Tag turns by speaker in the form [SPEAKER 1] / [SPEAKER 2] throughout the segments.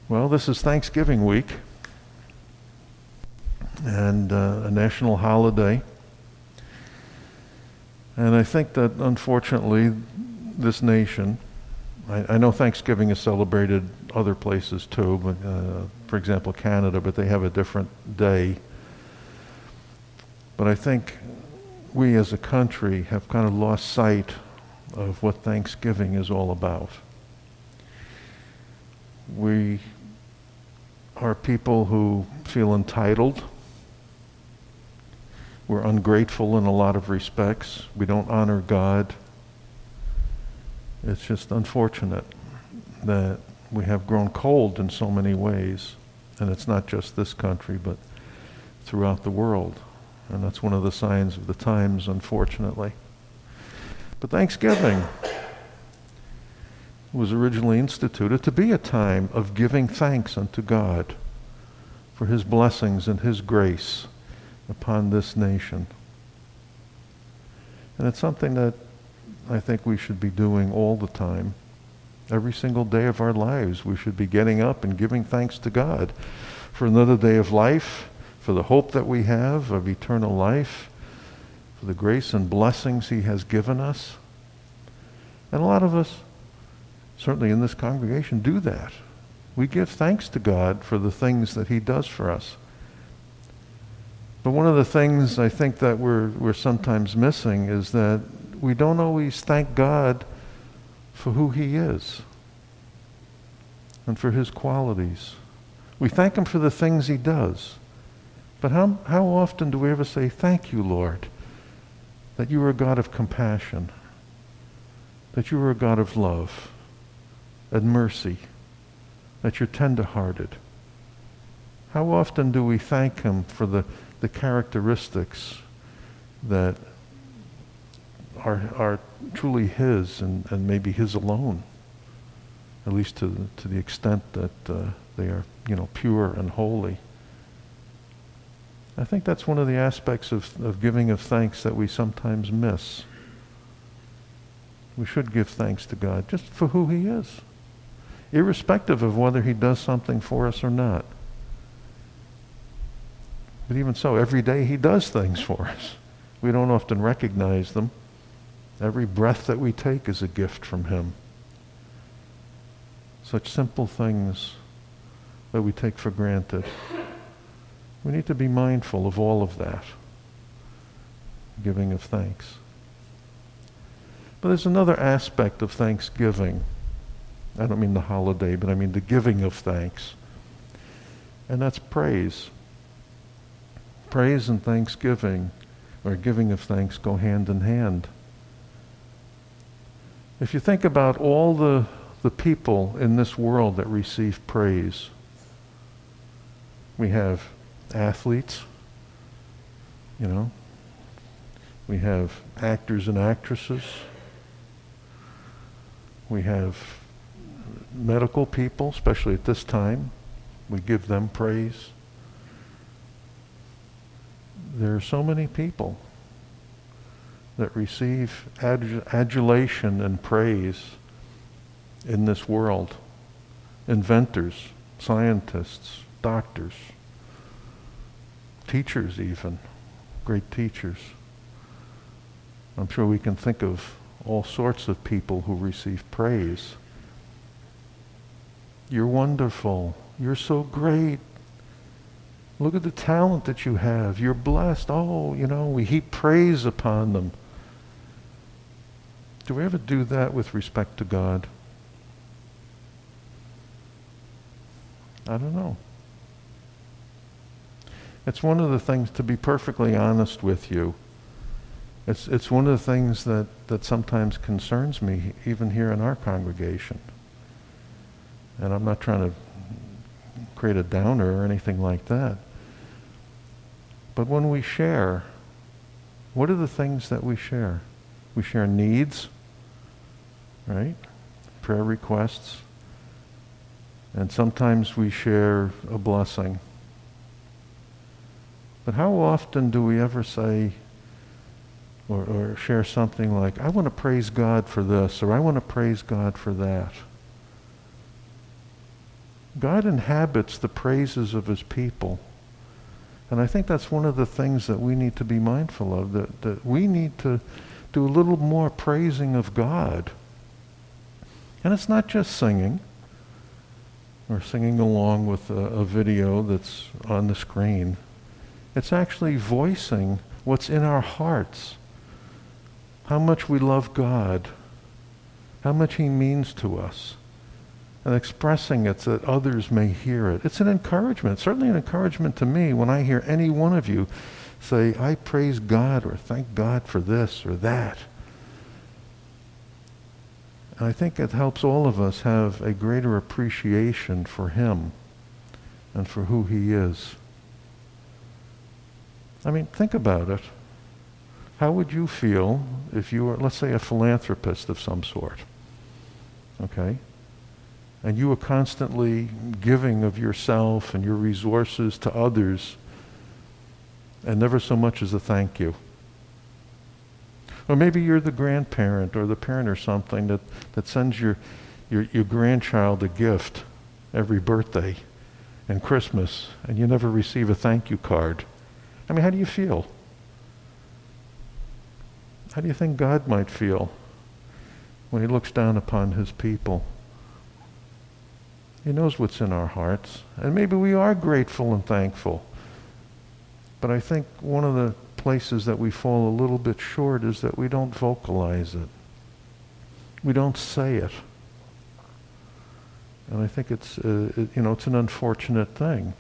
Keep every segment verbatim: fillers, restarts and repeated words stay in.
[SPEAKER 1] Well, this is Thanksgiving week and uh, a national holiday. And I think that unfortunately this nation, I, I know Thanksgiving is celebrated other places too, but, uh, for example Canada, but they have a different day. But I think we as a country have kind of lost sight of what Thanksgiving is all about. We are people who feel entitled. We're ungrateful in a lot of respects. We don't honor God. It's just unfortunate that we have grown cold in so many ways. And it's not just this country, but throughout the world. And that's one of the signs of the times, unfortunately. But Thanksgiving was originally instituted to be a time of giving thanks unto God for his blessings and his grace upon this nation. And it's something that I think we should be doing all the time. Every single day of our lives, we should be getting up and giving thanks to God for another day of life, for the hope that we have of eternal life, for the grace and blessings he has given us. And a lot of us, certainly in this congregation, do that. We give thanks to God for the things that he does for us. But one of the things I think that we're we're sometimes missing is that we don't always thank God for who he is and for his qualities. We thank him for the things he does. But how how often do we ever say, thank you, Lord, that you are a God of compassion, that you are a God of love and mercy, that you're tender-hearted? How often do we thank him for the, the characteristics that are are truly his and, and maybe his alone, at least to the, to the extent that uh, they are, you know, pure and holy? I think that's one of the aspects of, of giving of thanks that we sometimes miss. We should give thanks to God just for who he is, irrespective of whether he does something for us or not. But even so, every day he does things for us. We don't often recognize them. Every breath that we take is a gift from him. Such simple things that we take for granted. We need to be mindful of all of that, giving of thanks. But there's another aspect of Thanksgiving. I don't mean the holiday, but I mean the giving of thanks. And that's praise. Praise and thanksgiving, or giving of thanks, go hand in hand. If you think about all the, the people in this world that receive praise, we have athletes, you know, we have actors and actresses, we have medical people, especially at this time, we give them praise. There are so many people that receive adul- adulation and praise in this world. Inventors, scientists, doctors, teachers even, great teachers. I'm sure we can think of all sorts of people who receive praise. You're wonderful. You're so great. Look at the talent that you have. You're blessed. Oh, you know, we heap praise upon them. Do we ever do that with respect to God? I don't know. It's one of the things, to be perfectly honest with you, it's it's one of the things that, that sometimes concerns me, even here in our congregation. And I'm not trying to create a downer or anything like that. But when we share, what are the things that we share? We share needs, right? Prayer requests. And sometimes we share a blessing. But how often do we ever say, or, or share something like, I want to praise God for this, or I want to praise God for that? God inhabits the praises of his people. And I think that's one of the things that we need to be mindful of, that, that we need to do a little more praising of God. And it's not just singing or singing along with a, a video that's on the screen. It's actually voicing what's in our hearts, how much we love God, how much he means to us, and expressing it so that others may hear it. It's an encouragement, certainly an encouragement to me when I hear any one of you say, I praise God, or thank God for this or that. And I think it helps all of us have a greater appreciation for him and for who he is. I mean, think about it. How would you feel if you were, let's say, a philanthropist of some sort, okay? And you were constantly giving of yourself and your resources to others, and never so much as a thank you. Or maybe you're the grandparent or the parent or something that, that sends your, your, your grandchild a gift every birthday and Christmas, and you never receive a thank you card. I mean, how do you feel? How do you think God might feel when he looks down upon his people? He knows what's in our hearts, and maybe we are grateful and thankful. But I think one of the places that we fall a little bit short is that we don't vocalize it. We don't say it. And I think it's, uh, it, you know, it's an unfortunate thing.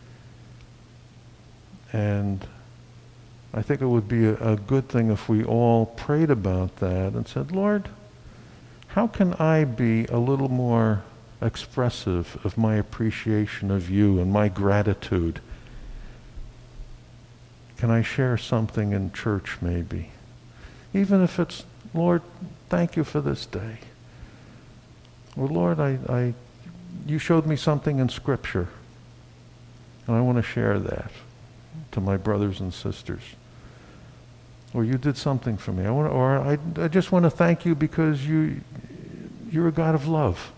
[SPEAKER 1] And I think it would be a, a good thing if we all prayed about that and said, Lord, how can I be a little more expressive of my appreciation of you and my gratitude? Can I share something in church maybe? Even if it's, Lord, thank you for this day. Or Lord, I, I, you showed me something in Scripture, and I want to share that to my brothers and sisters. Or you did something for me. I want to, or I, I just want to thank you because you, you're a God of love.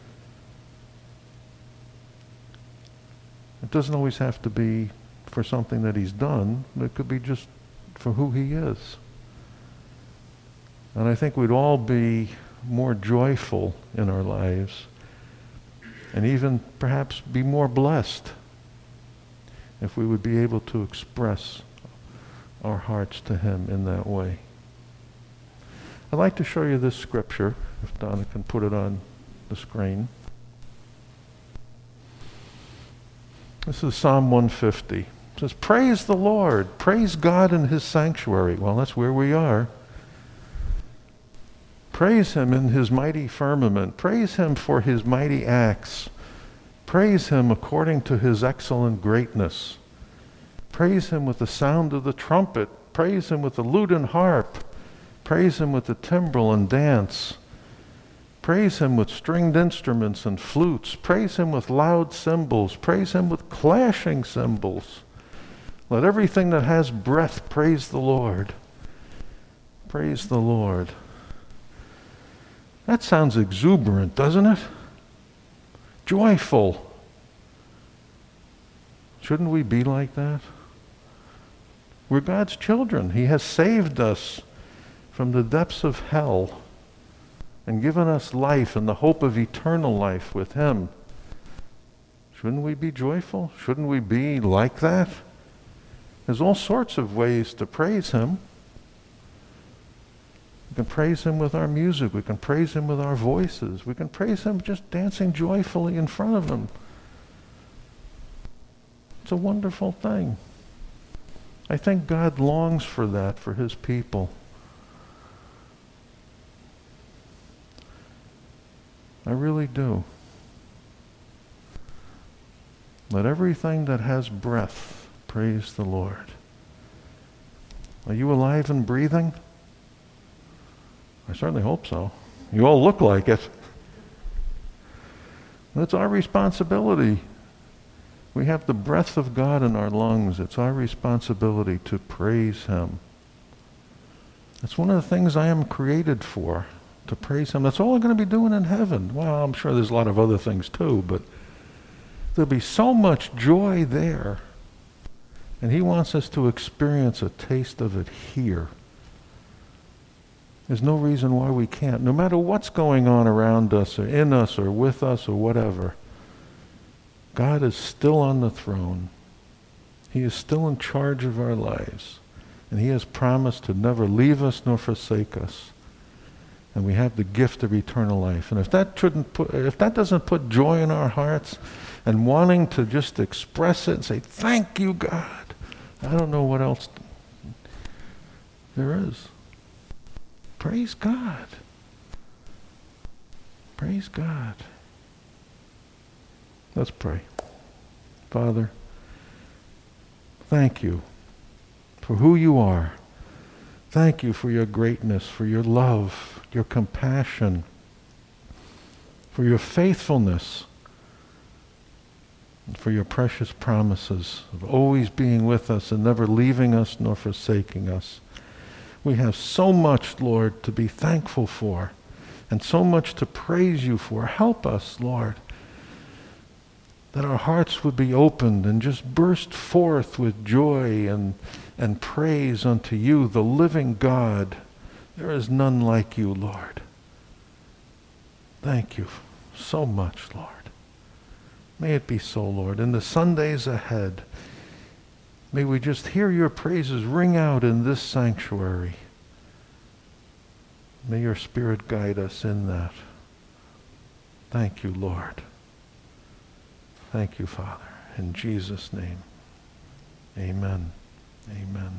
[SPEAKER 1] It doesn't always have to be for something that he's done. It could be just for who he is. And I think we'd all be more joyful in our lives, and even perhaps be more blessed if we would be able to express our hearts to him in that way. I'd like to show you this scripture, if Donna can put it on the screen. This is Psalm one fifty. It says, praise the Lord, praise God in his sanctuary. Well, that's where we are. Praise him in his mighty firmament. Praise him for his mighty acts. Praise him according to his excellent greatness. Praise him with the sound of the trumpet. Praise him with the lute and harp. Praise him with the timbrel and dance. Praise him with stringed instruments and flutes. Praise him with loud cymbals. Praise him with clashing cymbals. Let everything that has breath praise the Lord. Praise the Lord. That sounds exuberant, doesn't it? Joyful. Shouldn't we be like that? We're God's children. He has saved us from the depths of hell and given us life and the hope of eternal life with him. Shouldn't we be joyful? Shouldn't we be like that? There's all sorts of ways to praise him. We can praise him with our music. We can praise him with our voices. We can praise him just dancing joyfully in front of him. It's a wonderful thing. I think God longs for that for his people. I really do. Let everything that has breath praise the Lord. Are you alive and breathing? I certainly hope so. You all look like it. That's our responsibility. We have the breath of God in our lungs. It's our responsibility to praise him. That's one of the things I am created for, to praise him. That's all I'm going to be doing in heaven. Well, I'm sure there's a lot of other things too, but There'll be so much joy there. And he wants us to experience a taste of it here. There's no reason why we can't. No matter what's going on around us or in us or with us or whatever, God is still on the throne. He is still in charge of our lives. And he has promised to never leave us nor forsake us. And we have the gift of eternal life. And if that shouldn't put, if that doesn't put joy in our hearts and wanting to just express it and say, thank you, God, I don't know what else there is. Praise God. Praise God. Let's pray. Father, thank you for who you are. Thank you for your greatness, for your love, your compassion, for your faithfulness, and for your precious promises of always being with us and never leaving us nor forsaking us. We have so much, Lord, to be thankful for and so much to praise you for. Help us, Lord, that our hearts would be opened and just burst forth with joy and, and praise unto you, the living God. There is none like you, Lord. Thank you so much, Lord. May it be so, Lord. In the Sundays ahead, may we just hear your praises ring out in this sanctuary. May your Spirit guide us in that. Thank you, Lord. Thank you, Father. In Jesus' name, amen. Amen.